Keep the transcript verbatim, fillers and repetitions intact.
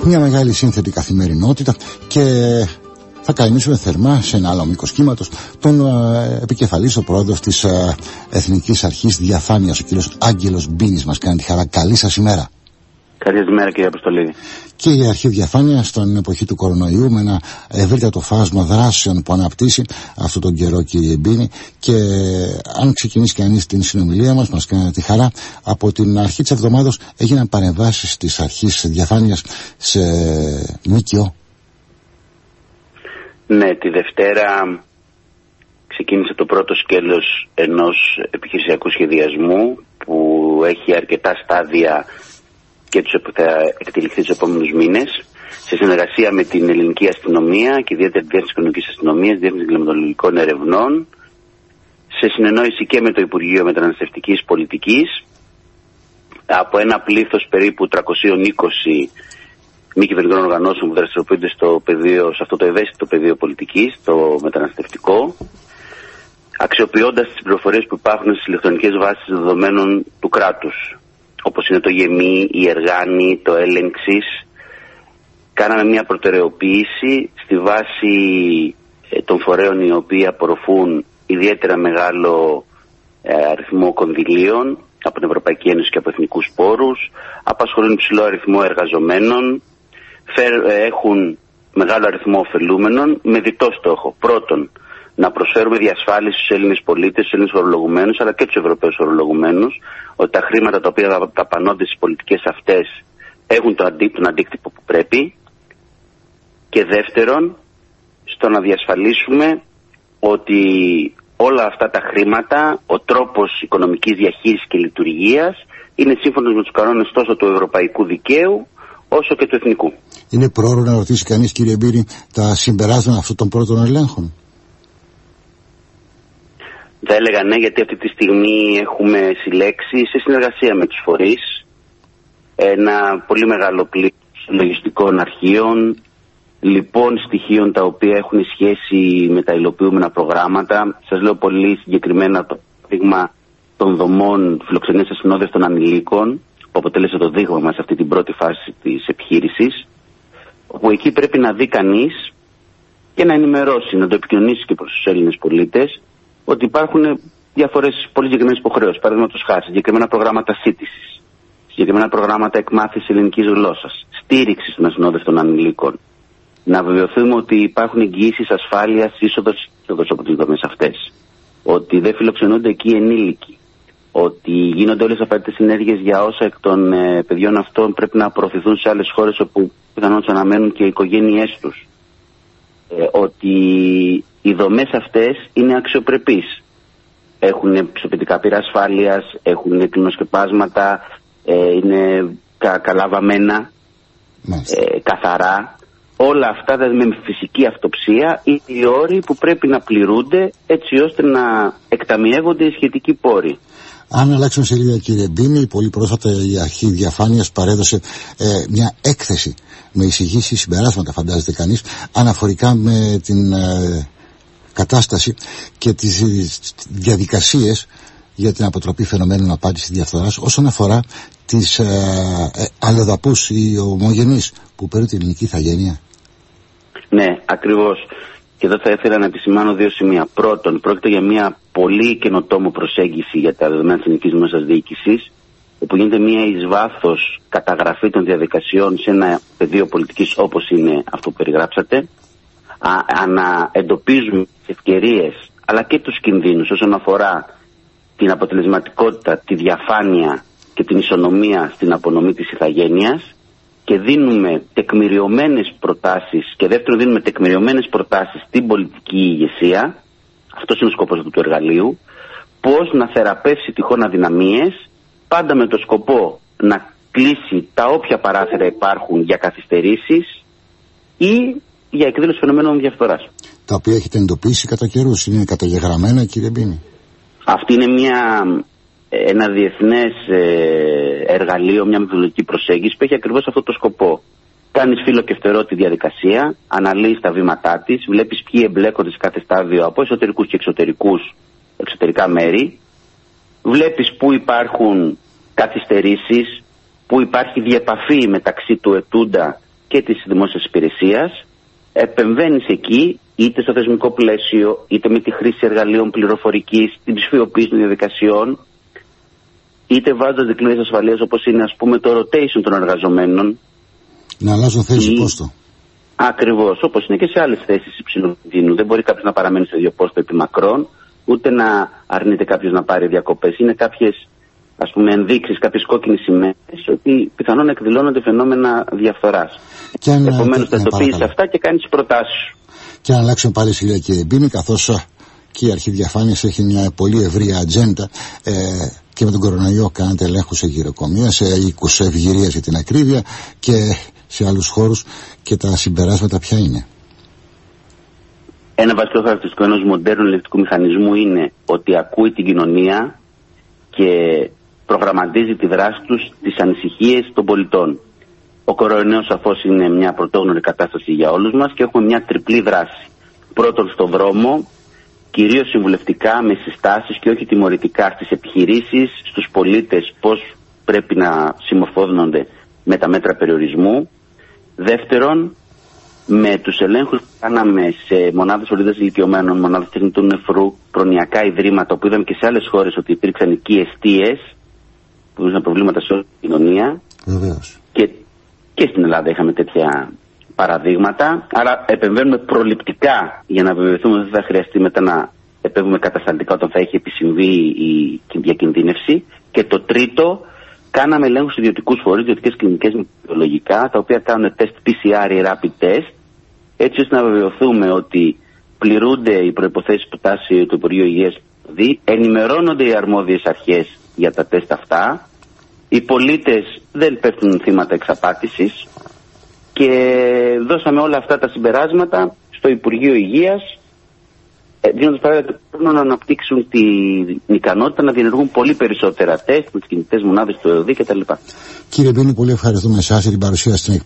μια μεγάλη σύνθετη καθημερινότητα και θα καλημίσουμε θερμά σε ένα άλλο μήκος κύματος τον ε, επικεφαλής, ο πρόεδρος της ε, Εθνικής Αρχής Διαφάνειας, ο κύριος Άγγελος Μπίνης. Μας κάνει τη χαρά. Καλή σας ημέρα. Καλή σας ημέρα, κύριε Αποστολίδη. Και η Αρχή Διαφάνειας στην εποχή του κορονοϊού, με ένα ευρύτατο φάσμα δράσεων που αναπτύσσει αυτόν τον καιρό, κύριε Μπίνη. Και αν ξεκινήσει κανείς την συνομιλία μας, μας κάνει τη χαρά, από την αρχή της εβδομάδος έγιναν παρεμβάσεις της Αρχής Διαφάνειας σε ΜΚΟ. Ναι, τη Δευτέρα ξεκίνησε το πρώτο σκέλος ενός επιχειρησιακού σχεδιασμού που έχει αρκετά στάδια και θα εκτελεχθεί τους επόμενους μήνες, σε συνεργασία με την ελληνική αστυνομία και ιδιαίτερα τη Διεύθυνση Οικονομικής Αστυνομίας, Διεύθυνση Εγκληματολογικών Ερευνών, σε συνεννόηση και με το Υπουργείο Μεταναστευτικής Πολιτικής, από ένα πλήθος περίπου τριακόσια είκοσι μη κυβερνητικών οργανώσεων που δραστηριοποιούνται στο πεδίο, σε αυτό το ευαίσθητο πεδίο πολιτικής, το μεταναστευτικό, αξιοποιώντας τις πληροφορίες που υπάρχουν στις ηλεκτρονικές βάσεις δεδομένων του κράτους, όπως είναι το ΓΕΜΗ, η Εργάνη, το Έλεγξης. Κάναμε μια προτεραιοποίηση στη βάση ε, των φορέων οι οποίοι απορροφούν ιδιαίτερα μεγάλο ε, αριθμό κονδυλίων από την Ευρωπαϊκή Ένωση και από εθνικούς πόρους, απασχολούν υψηλό αριθμό εργαζομένων, φέρ, ε, έχουν μεγάλο αριθμό ωφελούμενων με διτό στόχο. Πρώτον, να προσφέρουμε διασφάλιση στους Έλληνες πολίτες, στους Έλληνες φορολογουμένους, αλλά και τους Ευρωπαίους φορολογουμένους, ότι τα χρήματα τα οποία δαπανώνται στις πολιτικές αυτές έχουν τον, αντί, τον αντίκτυπο που πρέπει. Και δεύτερον, στο να διασφαλίσουμε ότι όλα αυτά τα χρήματα, ο τρόπος οικονομικής διαχείρισης και λειτουργίας είναι σύμφωνος με τους κανόνες τόσο του ευρωπαϊκού δικαίου όσο και του εθνικού. Είναι πρόωρο να ρωτήσει κανείς, κύριε Μπίνη, τα συμπεράσματα αυτών των πρώτων ελέγχων? Θα έλεγα ναι, γιατί αυτή τη στιγμή έχουμε συλλέξει σε συνεργασία με τους φορείς ένα πολύ μεγάλο πλήθος λογιστικών αρχείων, λοιπόν στοιχείων τα οποία έχουν σχέση με τα υλοποιούμενα προγράμματα. Σας λέω πολύ συγκεκριμένα το δείγμα των δομών φιλοξενίας ασυνόδευτων ανηλίκων, που αποτέλεσε το δείγμα μας σε αυτή την πρώτη φάση της επιχείρησης, όπου εκεί πρέπει να δει κανείς και να ενημερώσει, να το επικοινωνήσει και προς τους Έλληνες πολίτες, ότι υπάρχουν διάφορες πολύ συγκεκριμένες υποχρεώσεις. Παραδείγματος χάρη, συγκεκριμένα προγράμματα σύντησης, συγκεκριμένα προγράμματα εκμάθησης ελληνικής γλώσσας, στήριξης των ασυνόδευτων ανηλίκων. Να βεβαιωθούμε ότι υπάρχουν εγγυήσεις ασφάλειας είσοδος από τις δομές αυτές. Ότι δεν φιλοξενούνται εκεί ενήλικοι. Ότι γίνονται όλες τις απαραίτητες συνέργειες για όσα εκ των ε, παιδιών αυτών πρέπει να προωθηθούν σε άλλες χώρες όπου πιθανώς αναμένουν και οι οικογένειές τους. Ε, ότι οι δομές αυτές είναι αξιοπρεπείς. Έχουν πιστοποιητικά πύρα ασφάλειας, έχουν κλινοσκεπάσματα, ε, είναι κα, καλά βαμμένα, ε, καθαρά. Όλα αυτά δηλαδή με φυσική αυτοψία είναι οι όροι που πρέπει να πληρούνται έτσι ώστε να εκταμιεύονται οι σχετικοί πόροι. Αν αλλάξουμε σελίδα, κύριε Μπίνη, πολύ πρόσφατα η Αρχή Διαφάνειας παρέδωσε ε, μια έκθεση με εισηγήσεις, συμπεράσματα φαντάζεται κανείς, αναφορικά με την ε, κατάσταση και τις διαδικασίες για την αποτροπή φαινομένων απάτης διαφθοράς όσον αφορά τις ε, ε, αλλοδαπούς ή ομογενείς που παίρνουν την ελληνική ηθαγένεια. Ναι, ακριβώς. Και εδώ θα ήθελα να επισημάνω δύο σημεία. Πρώτον, πρόκειται για μια πολύ καινοτόμο προσέγγιση για τα δεδομένα της ελληνικής δημόσιας διοίκησης, όπου γίνεται μια εις βάθος καταγραφή των διαδικασιών σε ένα πεδίο πολιτικής όπως είναι αυτό που περιγράψατε, α, να εντοπίζουμε τις ευκαιρίες αλλά και τους κινδύνους όσον αφορά την αποτελεσματικότητα, τη διαφάνεια και την ισονομία στην απονομή της ηθαγένειας, και δίνουμε τεκμηριωμένες προτάσεις, και δεύτερον δίνουμε τεκμηριωμένες προτάσεις στην πολιτική ηγεσία, αυτός είναι ο σκοπός του, του εργαλείου, πώς να θεραπεύσει τυχόν αδυναμίες, πάντα με το σκοπό να κλείσει τα όποια παράθυρα υπάρχουν για καθυστερήσεις ή για εκδήλωση φαινομένων διαφθοράς. Τα οποία έχετε εντοπίσει κατά καιρούς, είναι καταγεγραμμένα, κύριε Μπίνη? Αυτή είναι μια, ένα διεθνές εργαλείο, μια μεθοδολογική προσέγγιση που έχει ακριβώς αυτό το σκοπό. Κάνεις φύλλο και φτερό τη διαδικασία, αναλύεις τα βήματά της, βλέπεις ποιοι εμπλέκονται σε κάθε στάδιο από εσωτερικούς και εξωτερικούς, εξωτερικά μέρη, βλέπεις πού υπάρχουν καθυστερήσεις, πού υπάρχει διεπαφή μεταξύ του ετούντα και της δημόσιας υπηρεσίας, επεμβαίνεις εκεί, είτε στο θεσμικό πλαίσιο, είτε με τη χρήση εργαλείων πληροφορικής, την ψηφιοποίηση των διαδικασιών, είτε βάζοντας δικλείδες ασφαλείας, όπως είναι ας πούμε το rotation των εργαζομένων. Να αλλάζουν θέση ή... πόστο. Ακριβώς, όπως είναι και σε άλλες θέσεις υψηλού κινδύνου. Δεν μπορεί κάποιος να παραμένει στο ίδιο πόστο επί μακρόν, ούτε να αρνείται κάποιος να πάρει διακοπές. Είναι κάποιες, ας πούμε, ενδείξεις, κάποιες κόκκινες σημαίες ότι πιθανόν εκδηλώνονται φαινόμενα διαφθοράς. Επομένως, τα εντοπίζεις αυτά και κάνεις προτάσεις σου. Και να αλλάξουμε πάλι σιγά, κύριε Μπίνη, καθώς και η Αρχή Διαφάνειας έχει μια πολύ ευρία ατζέντα. Ε, και με τον κορονοϊό κάνετε ελέγχους σε γυροκομεία, σε οίκους ευγυρίας για την ακρίβεια και σε άλλους χώρους, και τα συμπεράσματα ποια είναι? Ένα βασικό χαρακτηριστικό ενός μοντέρνου ελεγκτικού μηχανισμού είναι ότι ακούει την κοινωνία και προγραμματίζει τη δράση τους στις ανησυχίες των πολιτών. Ο κορονοϊός σαφώς είναι μια πρωτόγνωρη κατάσταση για όλους μας και έχουμε μια τριπλή δράση. Πρώτον, στον δρόμο, κυρίως συμβουλευτικά, με συστάσεις και όχι τιμωρητικά στις επιχειρήσεις, στους πολίτες πώς πρέπει να συμμορφώνονται με τα μέτρα περιορισμού. Δεύτερον, με τους ελέγχους που κάναμε σε μονάδες φροντίδας ηλικιωμένων, μονάδες τεχνητού νεφρού, προνοιακά ιδρύματα, που είδαμε και σε άλλες χώρες ότι υπήρξαν εκεί εστίες που είχαν προβλήματα σε όλη την κοινωνία. Βεβαίως. Και, και στην Ελλάδα είχαμε τέτοια παραδείγματα. Άρα επεμβαίνουμε προληπτικά για να βεβαιωθούμε ότι δεν θα χρειαστεί μετά να επέμβουμε κατασταλτικά όταν θα έχει επισυμβεί η διακινδύνευση. Και το τρίτο, κάναμε ελέγχους σε ιδιωτικούς φορείς, ιδιωτικές κλινικές μικροβιολογικά, τα οποία κάνουν τεστ πι σι αρ ή rapid test, έτσι ώστε να βεβαιωθούμε ότι πληρούνται οι προϋποθέσεις που τάσει το Υπουργείο Υγείας, δηλαδή ενημερώνονται οι αρμόδιες αρχές για τα τεστ αυτά, οι πολίτες δεν πέφτουν θύματα εξαπάτησης, και δώσαμε όλα αυτά τα συμπεράσματα στο Υπουργείο Υγείας, δίνοντας παράδειγμα να αναπτύξουν την ικανότητα να διενεργούν πολύ περισσότερα τεστ με τις κινητές μονάδες του ΕΟΔΗ κτλ. Κύριε Μπίνη, πολύ ευχαριστούμε εσάς για την παρουσία στην